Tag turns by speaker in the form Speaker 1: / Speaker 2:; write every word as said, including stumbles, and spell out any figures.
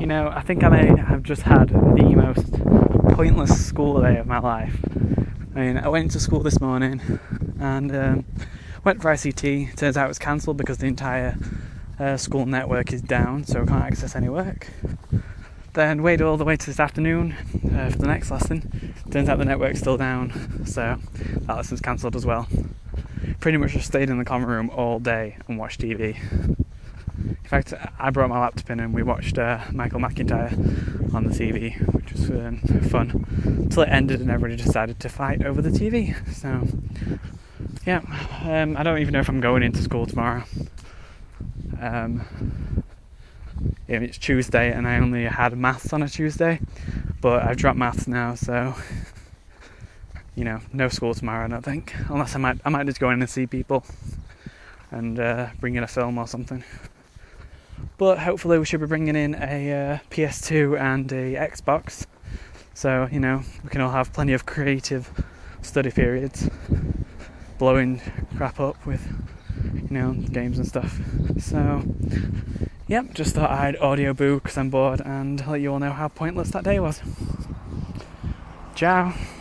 Speaker 1: you know, I think I may have just had the most pointless school day of my life. I mean, I went to school this morning and um, went for I C T. Turns out it was cancelled because the entire uh, school network is down, so I can't access any work. Then waited all the way to this afternoon uh, for the next lesson. Turns out the network's still down, so that lesson's cancelled as well. Pretty much just stayed in the common room all day and watched T V. In fact, I brought my laptop in and we watched uh, Michael McIntyre on the T V, which was um, fun, until it ended and everybody decided to fight over the T V. So, yeah, um, I don't even know if I'm going into school tomorrow. Um, yeah, it's Tuesday and I only had maths on a Tuesday, but I've dropped maths now, so you know, no school tomorrow, I don't think, unless I might I might just go in and see people and uh, bring in a film or something. But hopefully we should be bringing in a uh, P S two and a Xbox, so you know we can all have plenty of creative study periods, blowing crap up with you know games and stuff. So yep, just thought I'd audio boo because I'm bored and let you all know how pointless that day was. Ciao.